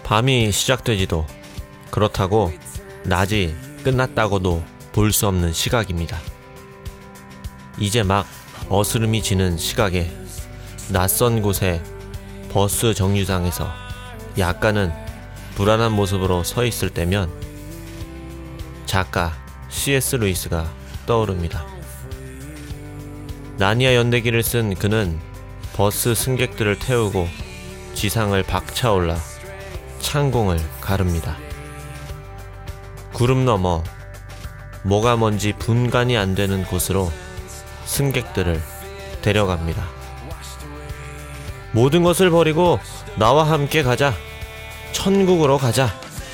밤이 시작되지도 그렇다고 낮이 끝났다고도 볼 수 없는 시각입니다. 이제 막 어스름이 지는 시각에 낯선 곳에 버스 정류장에서 약간은 불안한 모습으로 서 있을 때면 작가 C.S. 루이스가 떠오릅니다. 나니아 연대기를 쓴 그는 버스 승객들을 태우고 지상을 박차올라 창공을 가릅니다. 구름 너머 뭐가 뭔지 분간이 안 되는 곳으로 승객들을 데려갑니다. 모든 것을 버리고 나와 함께 가자. 천국으로 가자.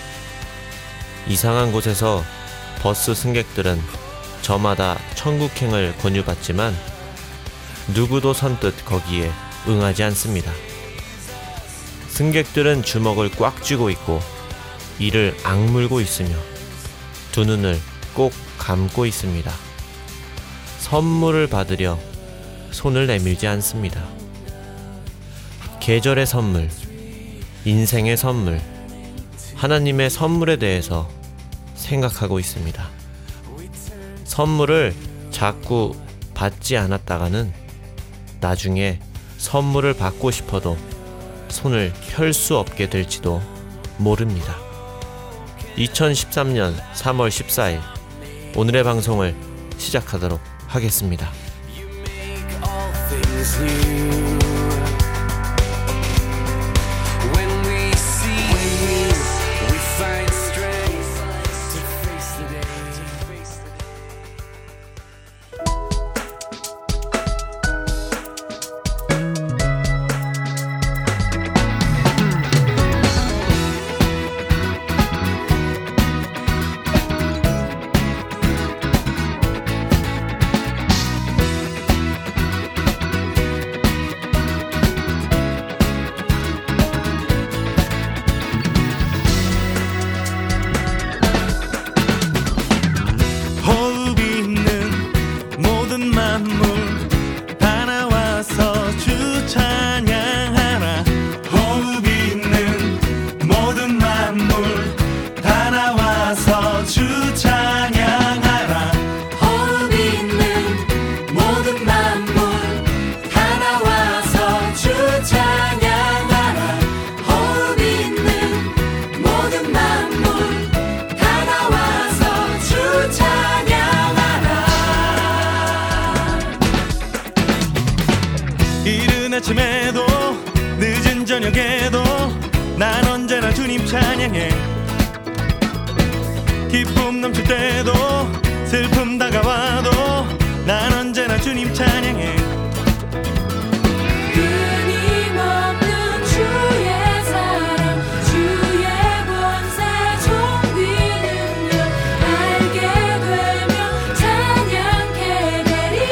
이상한 곳에서 버스 승객들은 저마다 천국행을 권유받지만 누구도 선뜻 거기에 응하지 않습니다. 승객들은 주먹을 꽉 쥐고 있고 이를 악물고 있으며 두 눈을 꼭 감고 있습니다. 선물을 받으려 손을 내밀지 않습니다. 계절의 선물, 인생의 선물, 하나님의 선물에 대해서 생각하고 있습니다. 선물을 자꾸 받지 않았다가는 나중에 선물을 받고 싶어도 손을 펼 수 없게 될지도 모릅니다. 2013년 3월 14일 오늘의 방송을 시작하도록 하겠습니다. 아침에도 늦은 저녁에도 난 언제나 주님 찬양해. 기쁨 넘칠 때도 슬픔 다가와도 난 언제나 주님 찬양해. 끊임없는 주의 사랑 주의 권세 존귀 능력 알게 되면 찬양케 되리.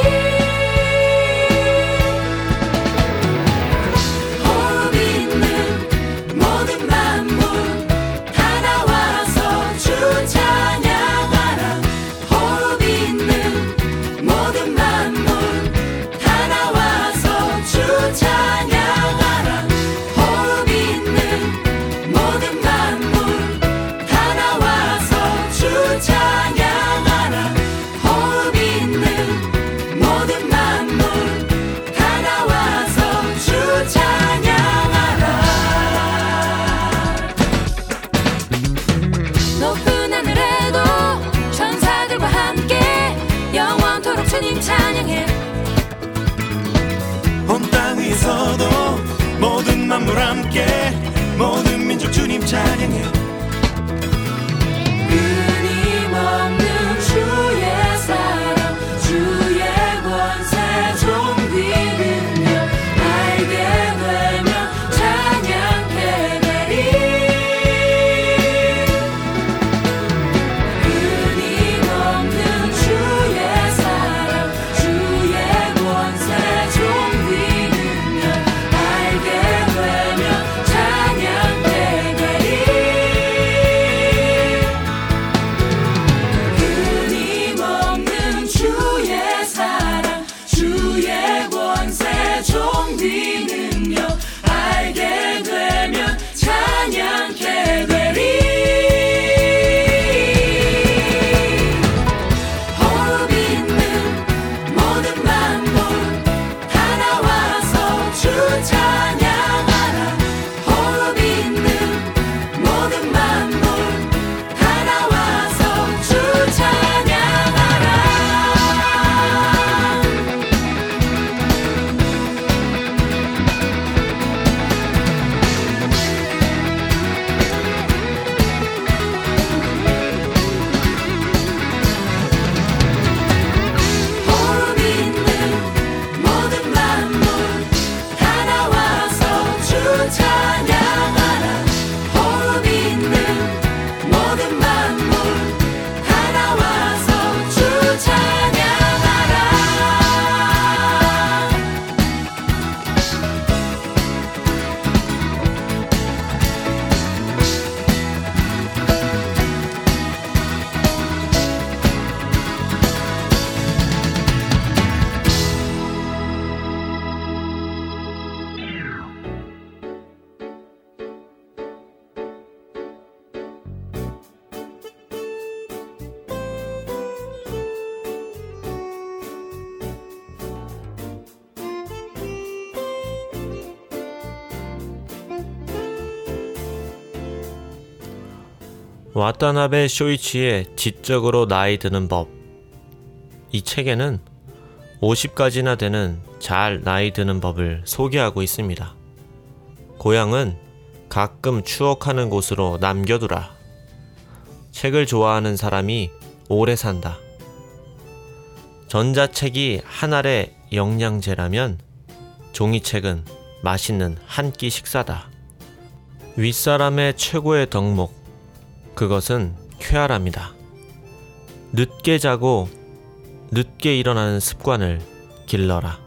호흡 있는 모든 만물 다 나와서 주 찬양하라. 호흡 있는 모든 만물 다 나와서 주 찬양하라. 호흡 있는 모든 만물 다 나와서 주 찬양하라. 호흡 있는 모든 만물 다 나와서 주 찬양하라. 높은 하늘에도 천사들과 함께 영원토록 주님 찬양해. 온 땅 위에서도 모든 만물 함께 모든 민족 주님 찬양해. 끊임없는 주의 사랑 주의 권세 존귀 능력 알게 되면 찬양케 되리. 끊임없는 주의 사랑 주의 권세 존귀 능력 알게 되면 찬양케 되리. 와타나베 쇼이치의 지적으로 나이 드는 법. 이 책에는 50가지나 되는 잘 나이 드는 법을 소개하고 있습니다. 고향은 가끔 추억하는 곳으로 남겨두라. 책을 좋아하는 사람이 오래 산다. 전자책이 한 알의 영양제라면 종이책은 맛있는 한 끼 식사다. 윗사람의 최고의 덕목, 그것은 쾌활합니다. 늦게 자고 늦게 일어나는 습관을 길러라.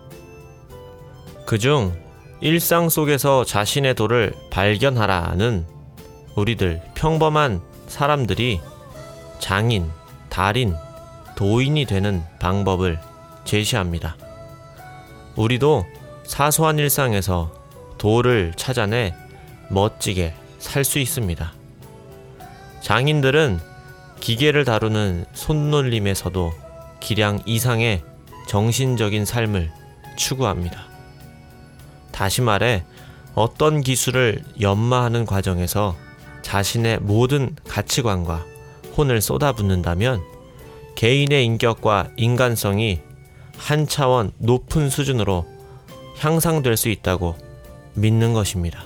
그중 일상 속에서 자신의 도를 발견하라는 우리들 평범한 사람들이 장인, 달인, 도인이 되는 방법을 제시합니다. 우리도 사소한 일상에서 도를 찾아내 멋지게 살 수 있습니다. 장인들은 기계를 다루는 손놀림에서도 기량 이상의 정신적인 삶을 추구합니다. 다시 말해 어떤 기술을 연마하는 과정에서 자신의 모든 가치관과 혼을 쏟아붓는다면 개인의 인격과 인간성이 한 차원 높은 수준으로 향상될 수 있다고 믿는 것입니다.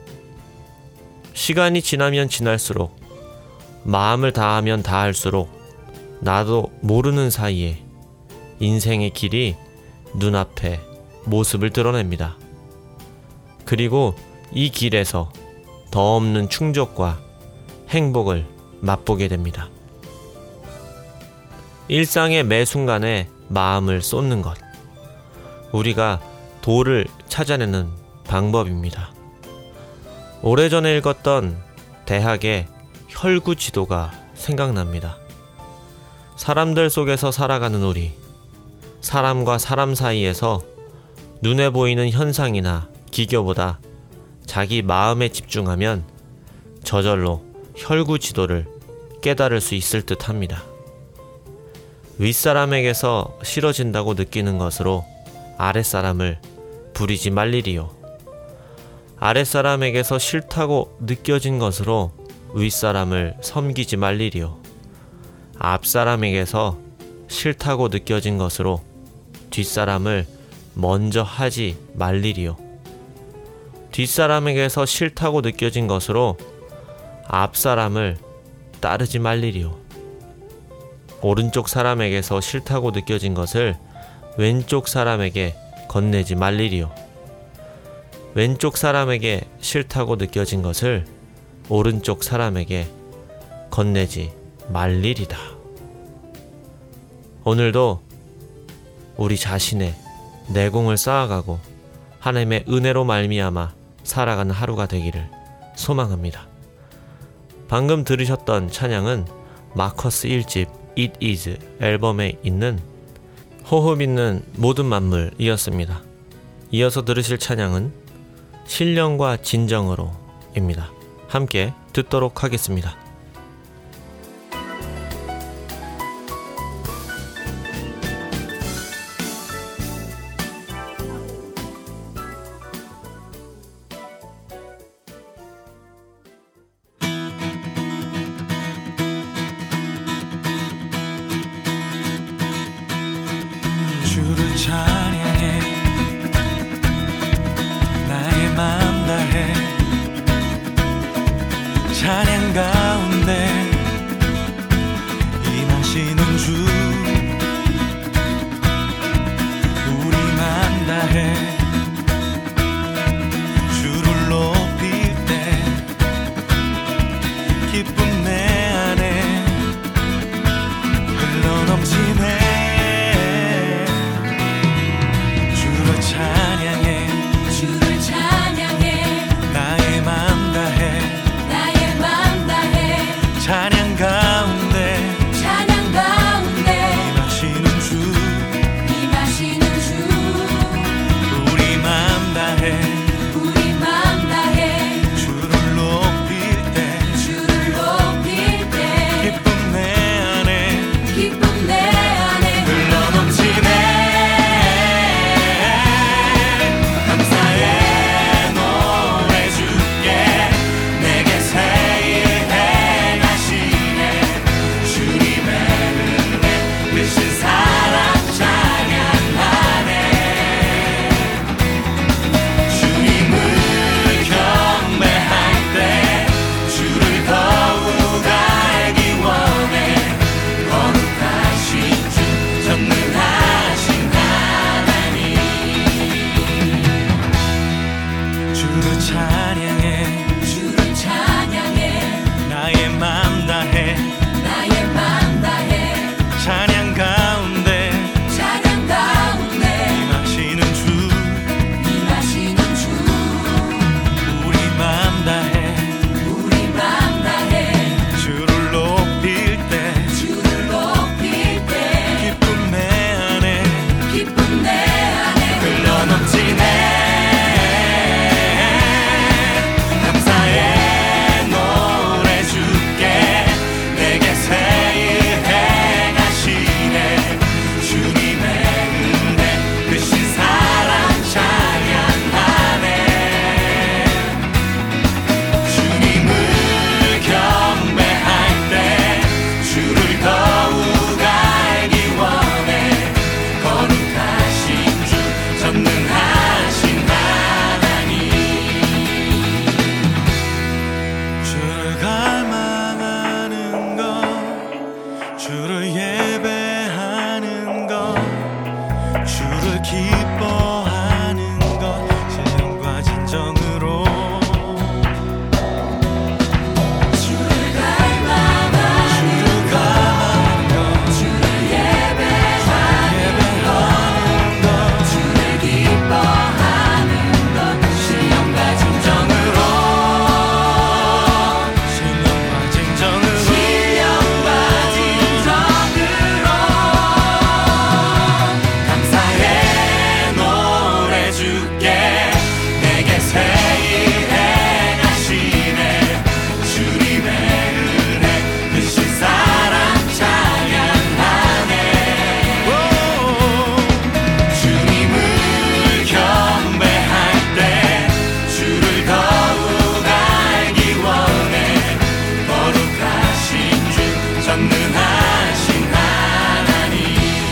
시간이 지나면 지날수록 마음을 다하면 다할수록 나도 모르는 사이에 인생의 길이 눈앞에 모습을 드러냅니다. 그리고 이 길에서 더 없는 충족과 행복을 맛보게 됩니다. 일상의 매 순간에 마음을 쏟는 것, 우리가 도를 찾아내는 방법입니다. 오래전에 읽었던 대학의 혈구 지도가 생각납니다. 사람들 속에서 살아가는 우리, 사람과 사람 사이에서 눈에 보이는 현상이나 기교보다 자기 마음에 집중하면 저절로 혈구 지도를 깨달을 수 있을 듯 합니다. 윗사람에게서 싫어진다고 느끼는 것으로 아랫사람을 부리지 말리리요. 아랫사람에게서 싫다고 느껴진 것으로 윗사람을 섬기지 말리리요. 앞사람에게서 싫다고 느껴진 것으로 뒷사람을 먼저 하지 말리리요. 뒷사람에게서 싫다고 느껴진 것으로 앞사람을 따르지 말리리요. 오른쪽 사람에게서 싫다고 느껴진 것을 왼쪽 사람에게 건네지 말리리요. 왼쪽 사람에게 싫다고 느껴진 것을 오른쪽 사람에게 건네지 말리리다. 오늘도 우리 자신의 내공을 쌓아가고 하나님의 은혜로 말미암아 살아가는 하루가 되기를 소망합니다. 방금 들으셨던 찬양은 마커스 1집 It Is 앨범에 있는 호흡 있는 모든 만물이었습니다. 이어서 들으실 찬양은 신령과 진정으로 입니다. 함께 듣도록 하겠습니다. 주를 찬양해 나의 마음 다해 찬양 가운데 찬양해 주를 찬양해 나의 맘 다해 나의 맘 다해 찬양 가운데 찬양 가운데 임하시는 주 임하시는 주 우리 맘 다해 우리 맘 다해 주를 높일 때 주를 높일 때 기쁨 내 안에 기쁨 내 안에 흘러넘치네 감사의 노래 주께 내게 새 일 행하시네 주님의 은혜 크신 사랑 찬양하네 주님을 경배할 때 주를 더욱 알기 원해 거룩하신 주 전능하신 하나님 주를 갈망하는 것 주를 예배하는 것 주를 기뻐하는 것 신령과 진정으로 주를 갈망하는 주를 갈망하는 것 주를 예배하는 것 주를 기뻐하는 것 신령과 진정으로 신령과 진정으로 신령과 진정으로 감사의 노래 주께 내게 새 일 행하시네 주님의 은혜 크신 사랑 찬양하네 주님을 경배할 때 주를 더욱 알기 원해 거룩하신 주 전능하신 하나님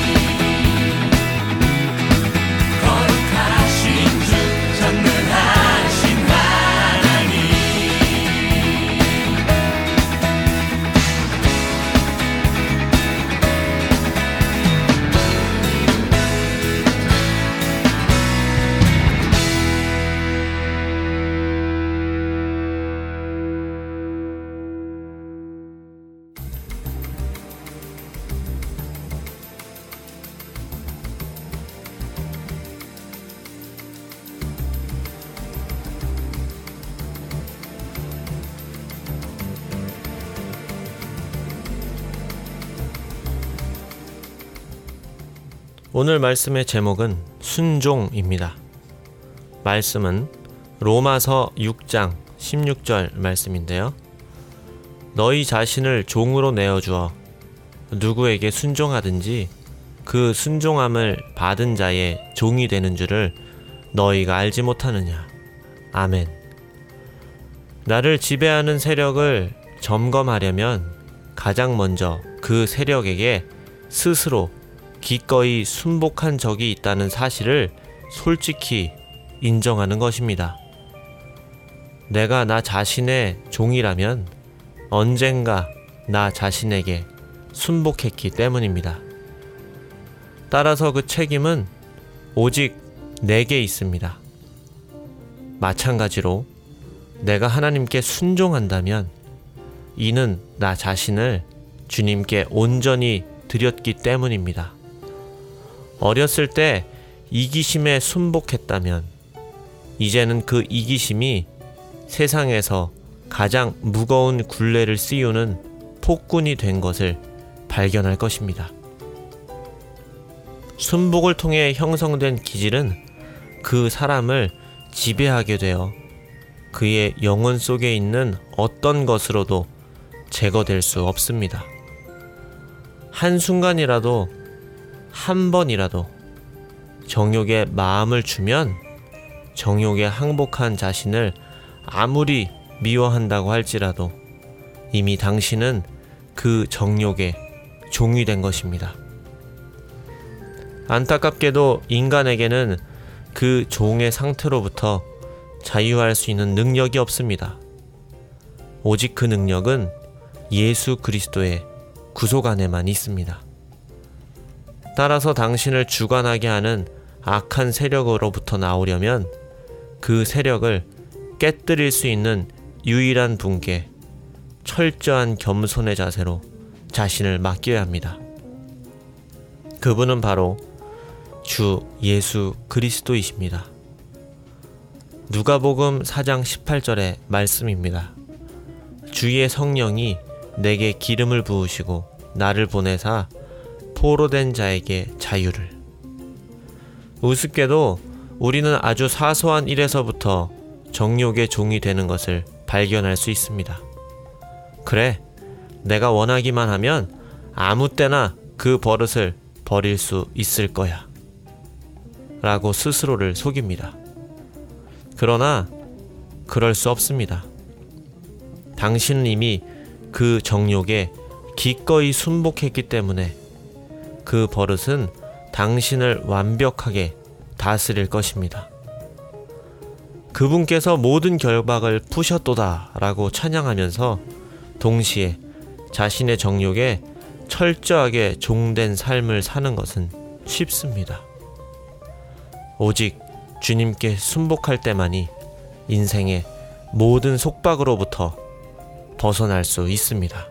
거룩하신 주 전능하신 하나님 오늘 말씀의 제목은 순종입니다. 말씀은 로마서 6장 16절 말씀인데요. 너희 자신을 종으로 내어주어 누구에게 순종하든지 그 순종함을 받은 자의 종이 되는 줄을 너희가 알지 못하느냐. 아멘. 나를 지배하는 세력을 점검하려면 가장 먼저 그 세력에게 스스로 기꺼이 순복한 적이 있다는 사실을 솔직히 인정하는 것입니다. 내가 나 자신의 종이라면 언젠가 나 자신에게 순복했기 때문입니다. 따라서 그 책임은 오직 내게 있습니다. 마찬가지로 내가 하나님께 순종한다면 이는 나 자신을 주님께 온전히 드렸기 때문입니다. 어렸을 때 이기심에 순복했다면 이제는 그 이기심이 세상에서 가장 무거운 굴레를 씌우는 폭군이 된 것을 발견할 것입니다. 순복을 통해 형성된 기질은 그 사람을 지배하게 되어 그의 영혼 속에 있는 어떤 것으로도 제거될 수 없습니다. 한순간이라도 한 번이라도 정욕에 마음을 주면 정욕에 항복한 자신을 아무리 미워한다고 할지라도 이미 당신은 그 정욕의 종이 된 것입니다. 안타깝게도 인간에게는 그 종의 상태로부터 자유할 수 있는 능력이 없습니다. 오직 그 능력은 예수 그리스도의 구속 안에만 있습니다. 따라서 당신을 주관하게 하는 악한 세력으로부터 나오려면 그 세력을 깨뜨릴 수 있는 유일한 분께 철저한 겸손의 자세로 자신을 맡겨야 합니다. 그분은 바로 주 예수 그리스도이십니다. 누가복음 4장 18절의 말씀입니다. 주의 성령이 내게 기름을 부으시고 나를 보내사 포로된 자에게 자유를. 우습게도 우리는 아주 사소한 일에서부터 정욕의 종이 되는 것을 발견할 수 있습니다. 그래, 내가 원하기만 하면 아무 때나 그 버릇을 버릴 수 있을 거야 라고 스스로를 속입니다. 그러나 그럴 수 없습니다. 당신은 이미 그 정욕에 기꺼이 순복했기 때문에 그 버릇은 당신을 완벽하게 다스릴 것입니다. 그분께서 모든 결박을 푸셨도다 라고 찬양하면서 동시에 자신의 정욕에 철저하게 종된 삶을 사는 것은 쉽습니다. 오직 주님께 순복할 때만이 인생의 모든 속박으로부터 벗어날 수 있습니다.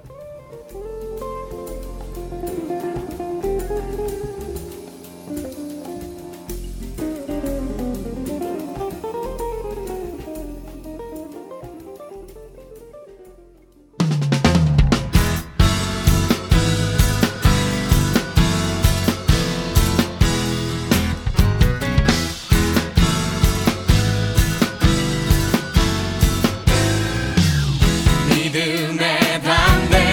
믿음의 담대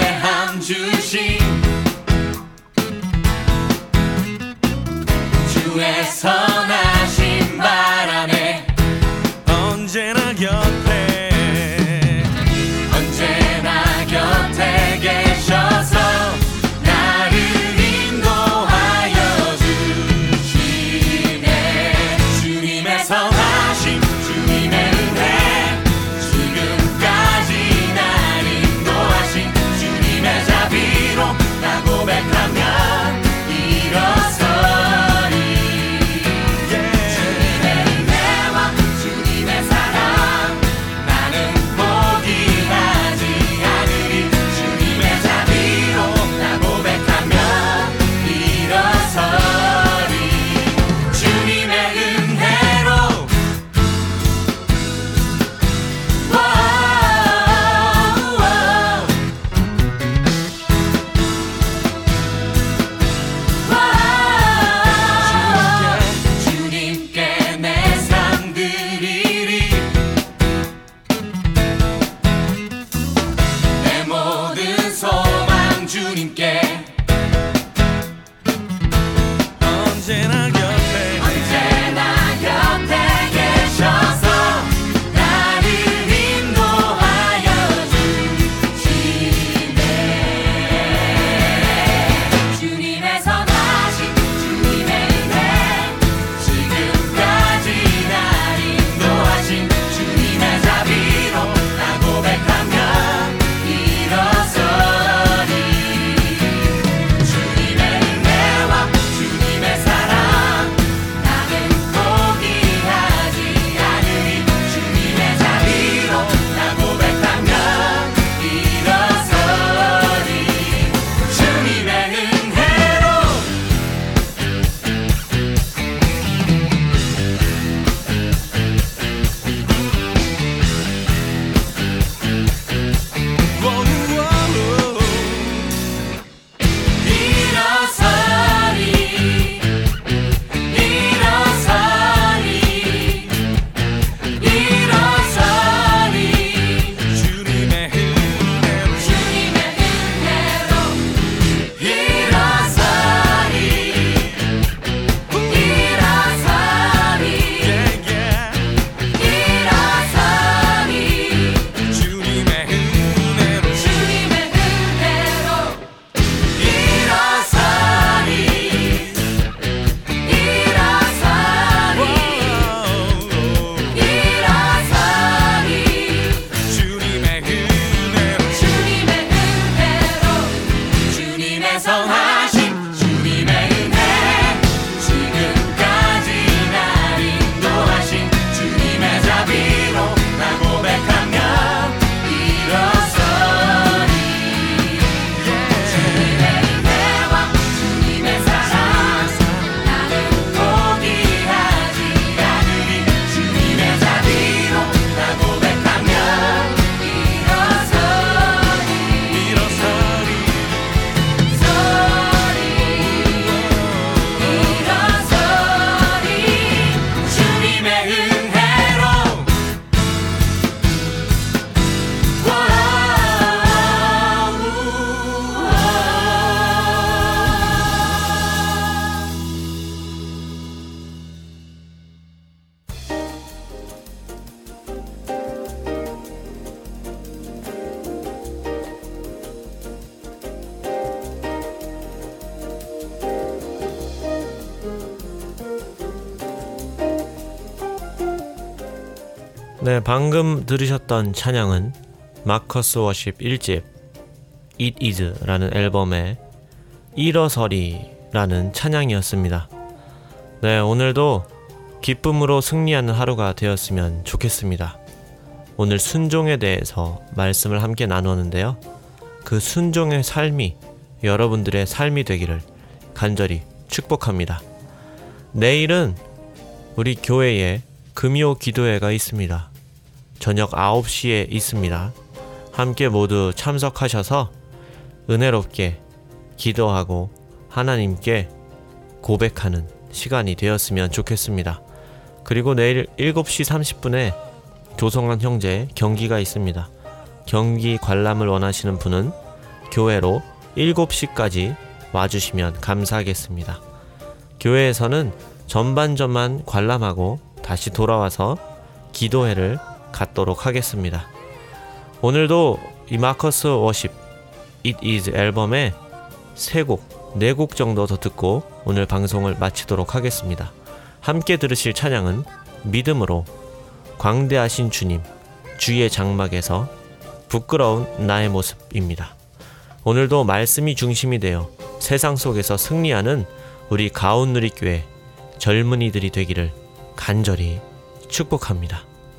네, 방금 들으셨던 찬양은 마커스 워십 1집 It Is 라는 앨범의 일어서리라는 찬양이었습니다. 네, 오늘도 기쁨으로 승리하는 하루가 되었으면 좋겠습니다. 오늘 순종에 대해서 말씀을 함께 나누었는데요. 그 순종의 삶이 여러분들의 삶이 되기를 간절히 축복합니다. 내일은 우리 교회에 금요 기도회가 있습니다. 저녁 9시에 있습니다. 함께 모두 참석하셔서 은혜롭게 기도하고 하나님께 고백하는 시간이 되었으면 좋겠습니다. 그리고 내일 7시 30분에 조성환 형제 경기가 있습니다. 경기 관람을 원하시는 분은 교회로 7시까지 와주시면 감사하겠습니다. 교회에서는 전반전만 관람하고 다시 돌아와서 기도회를 갖도록 하겠습니다. 오늘도 이 마커스 워십 It Is 앨범의 3곡, 4곡 정도 더 듣고 오늘 방송을 마치도록 하겠습니다. 함께 들으실 찬양은 믿음으로 광대하신 주님, 주의 장막에서 부끄러운 나의 모습입니다. 오늘도 말씀이 중심이 되어 세상 속에서 승리하는 우리 가온누리교회 젊은이들이 되기를 간절히 축복합니다.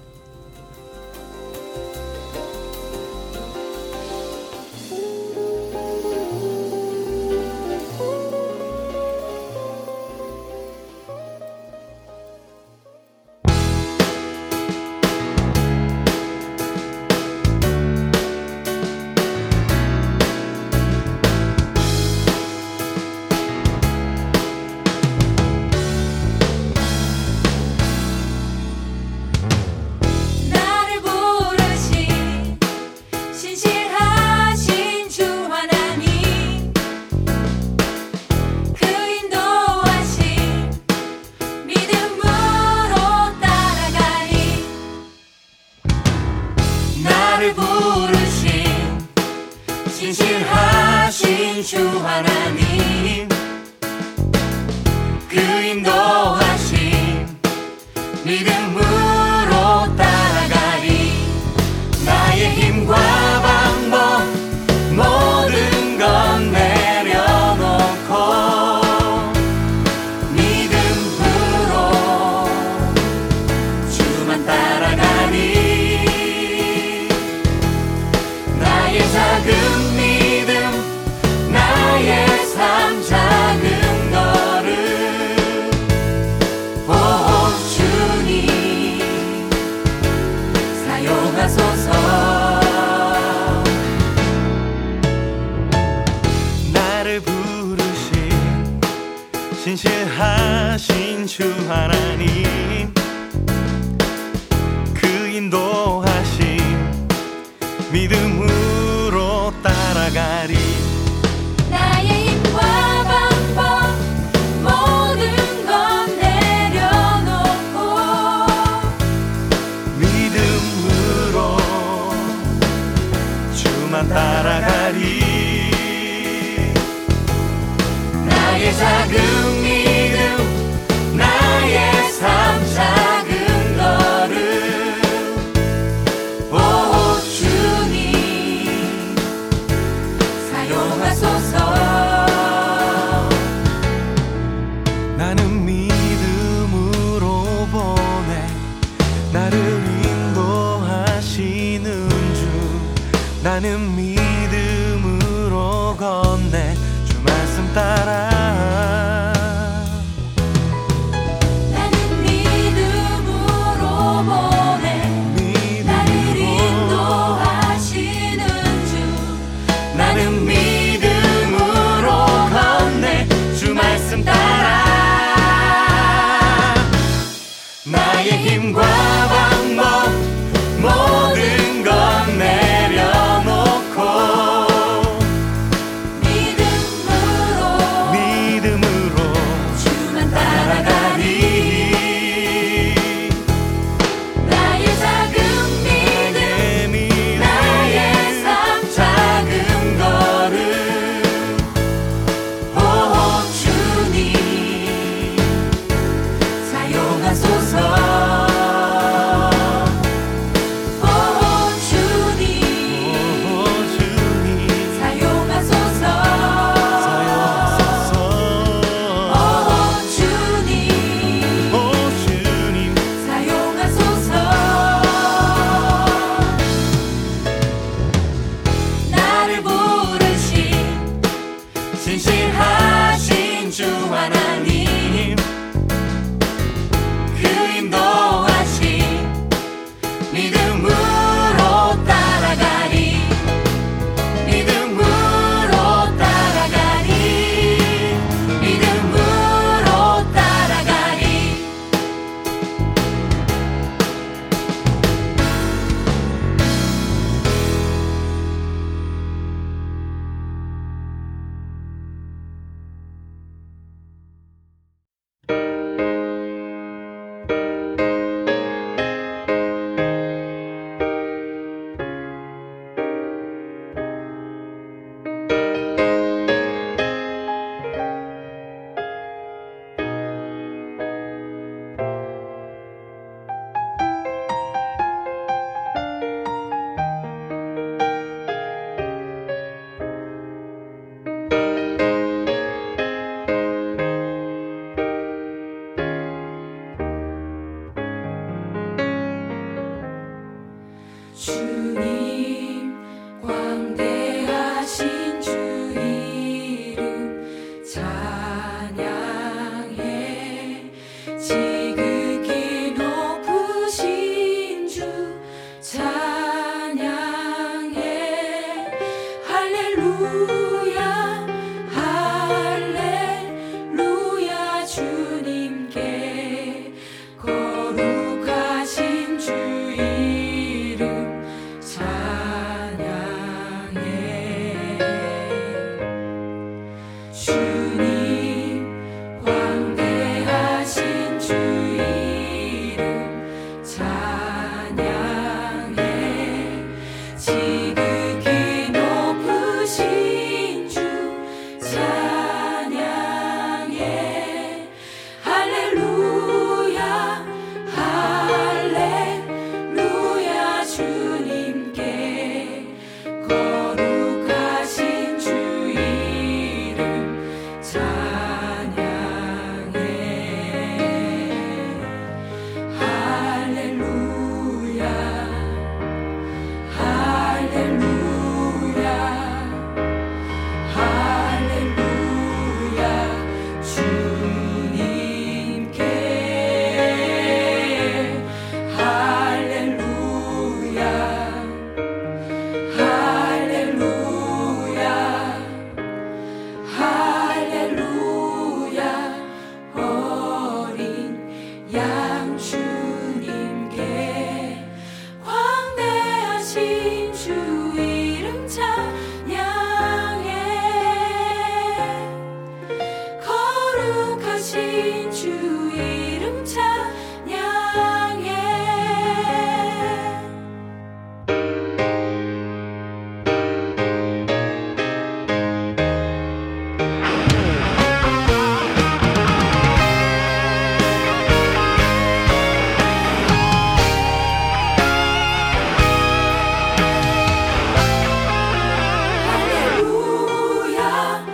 신실하신 주 하나님 그 인도하심 믿음으로 따라가리 나의 힘과 방법 모든 건 내려놓고 믿음으로 주만 따라가리 나의 작은 나의 삶 작은 거를 오 주님 사용하소서 나를 부르신 신실하신 주 하나님 그 인도하심 믿음으로 따라가리 나의 힘과 방법 모든 건 내려놓고 믿음으로 주만 따라가리 나의 작은 믿음 나의 삶 작은 거를 오 주님 사용하소서 나는 믿음으로 보내 나를 인도하시는 주 나는 믿음으로 건네 주 말씀 따라 나는 믿음으로 보내 나를 인도하시는 주 나는 믿음으로 건네 주 말씀 따라 나의 힘과 방법 모든 건 내려놓고 믿음으로 광대하신 주 이름 찬양해 지극히 높으신 주 찬양해 할렐루야 할렐루야 주님께 거룩하신 주 이름 찬양해 주님 광대하신 주 이름 찬양해 지극히 높으신 주 찬양해 할렐루야 할렐루야 주님께 거룩하신 주 이름 찬양해 할렐루야 할렐루야 할렐루야 주님께 할렐루야 할렐루야 할렐루야 어린 양 주님께 광대하신 주 이름 찬양해 거룩하신 주 이름 찬양해 할렐루야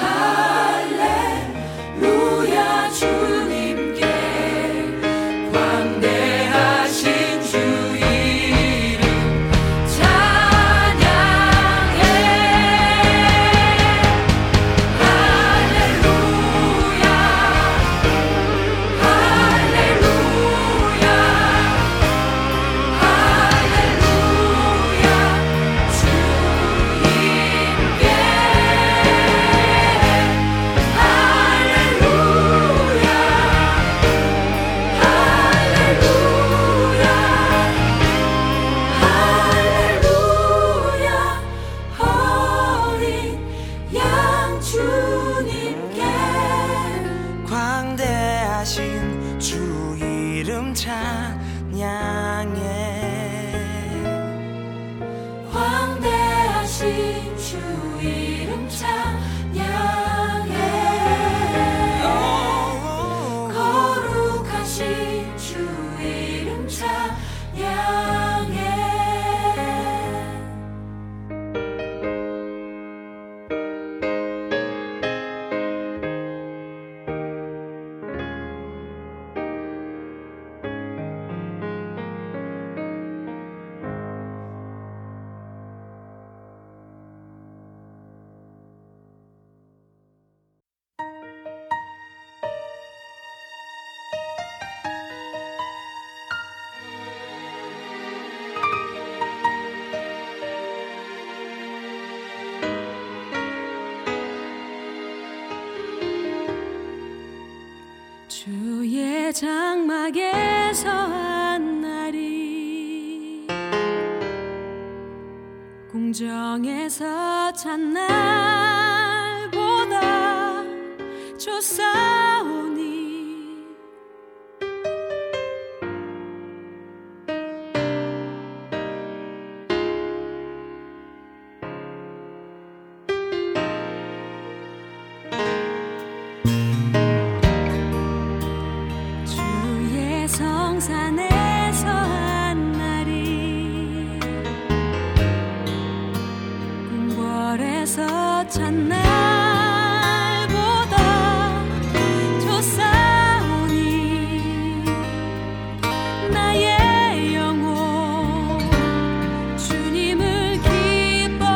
할렐루야 주님께 광대하신 주 이름 찬양해 할렐루야 할렐루야 할렐루야 주님께 할렐루야 할렐루야 어린 양 주님께 광대하신 주 이름 찬양해 광대하신 주 이름 찬양해 거룩하신 주 이름 찬양해 주의 장막에서 한 날이 궁정에서 찬 날보다 좋사오니 주의 성산에서 한 날이 궁궐에서 찬 날보다 좋사오니 나의 영혼 주님을 기뻐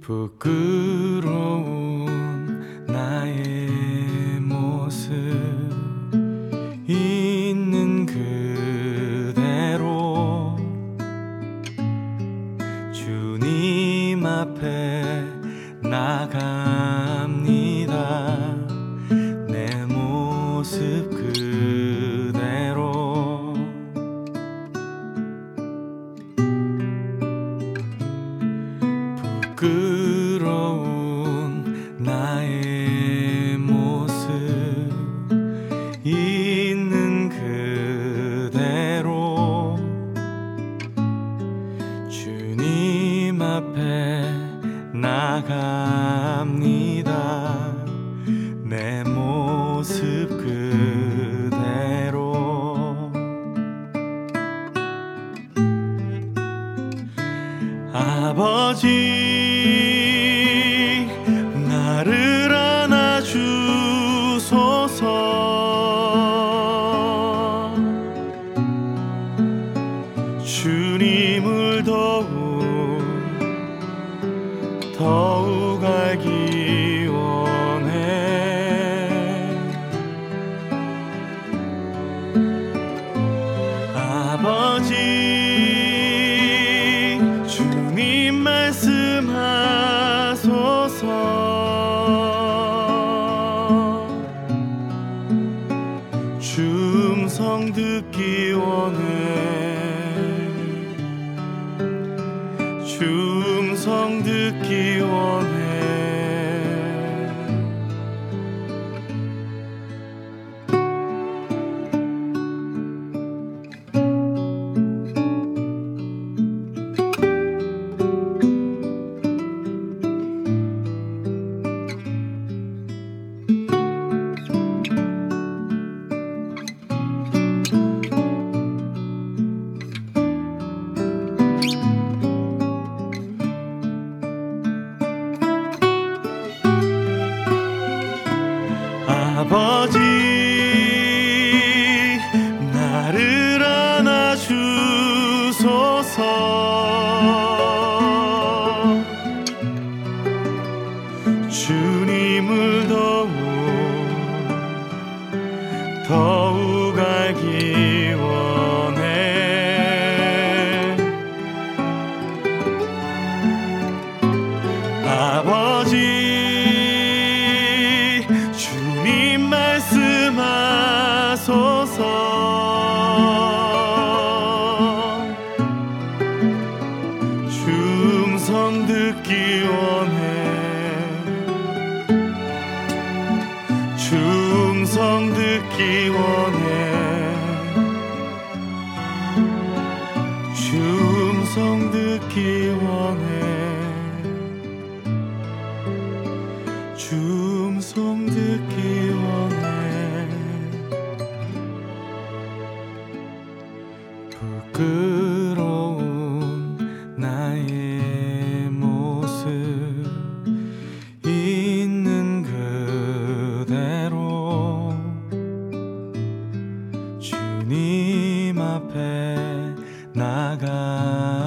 부끄러운 나의 모습 있는 그대로 주님 앞에 나갑니다. 내 모습 그대로 부끄러운 나의 모습 있는 그대로 주님 앞에 나갑니다. 내 모습 그대로 아버지 나를 안아주소서 주님을 더욱 알기 원해 아버지 주님 말씀하소서 음성 듣기 원해 음성 듣기 원해 아버지 나를 안아주소서 주님을 더욱 알기 원해 아버지 주님 말씀하소서 음성 듣기 원해 음성 듣기 원해 음성 듣기 원해 음성 듣기 원해 부끄러운 나의 모습 있는 그대로 주님 앞에 나가